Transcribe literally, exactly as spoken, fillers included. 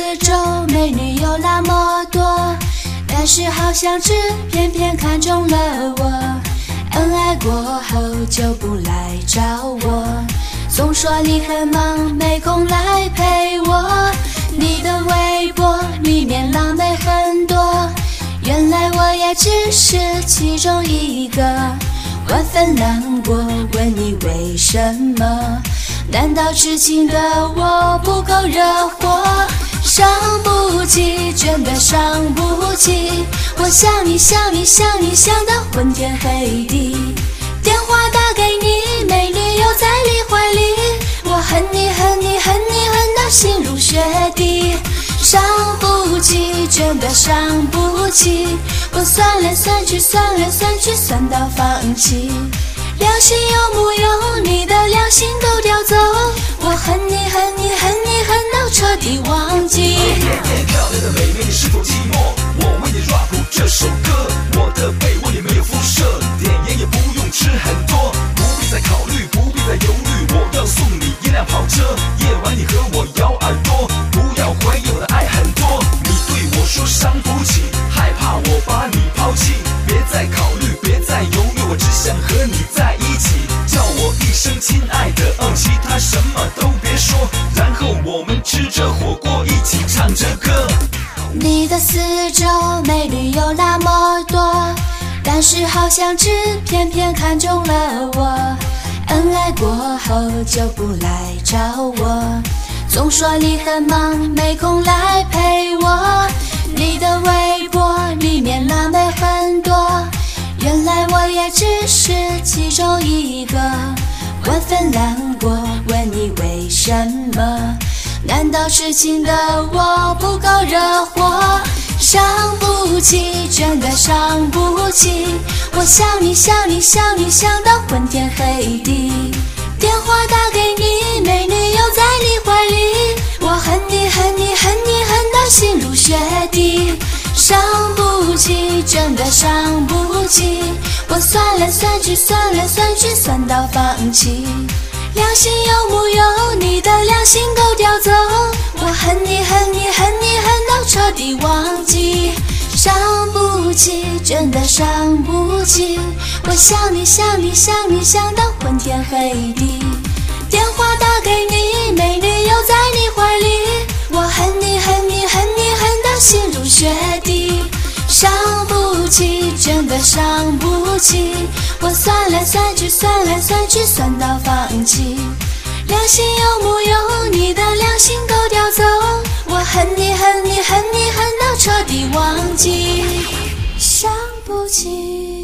周美女有那么多，但是好像只偏偏看中了我。恩爱过后就不来找我，总说你很忙没空来陪我。你的微博里面浪妹很多，原来我也只是其中一个。万分难过，问你为什么？难道痴情的我不够惹火？伤不起，真的伤不起，我想你想你想你想到昏天黑地。电话打给你，美女又在你怀里，我恨你恨你恨你恨到心如血滴。伤不起，真的伤不起，我算来算去算来算去算到放弃。良心有木有？你的良心都叼走，我恨你恨你恨你恨到彻底忘记。 漂亮的美眉，你是否寂寞？我为你 rap 这首歌，我的被窝里没有辐射，点烟也不用吃很多，不必再考虑，不必再犹豫，我要送你一辆跑车，夜晚你和我咬耳朵，不要怀疑我的爱很多。你对我说伤不起，害怕我把你抛弃，别再考虑，别再犹豫，我只想和你在一起，叫我一声亲爱的，哦，其他什么都别说，然后我们吃着火锅一起唱着歌。 你的四周美女有那么多，但是好像只偏偏看中了我。恩爱过后就不来找我，总说你很忙没空来陪我。你的微博里面浪妹很多，原来我也只是其中一个。万分难过，问你为什么？难道痴情的我不够惹火？伤不起，真的伤不起，我想你想你想你想到昏天黑地。电话打给你，美女又在你怀里，我恨你恨你恨你恨到心如血滴。伤不起，真的伤不起，我算来算去算来算去算到放弃。良心有木有？你的良心都叼走，我恨你恨你恨你恨到彻底忘记。伤不起，真的伤不起，我想你想你想你想到昏天黑地。电话打给你，美女又在你怀里，我恨你恨你恨你恨到心如血滴。伤不起，真的伤不起，我算来算去算来算去算到放弃。良心有木有？你的良心都叼走，我恨你恨你恨你恨到彻底忘记。伤不起。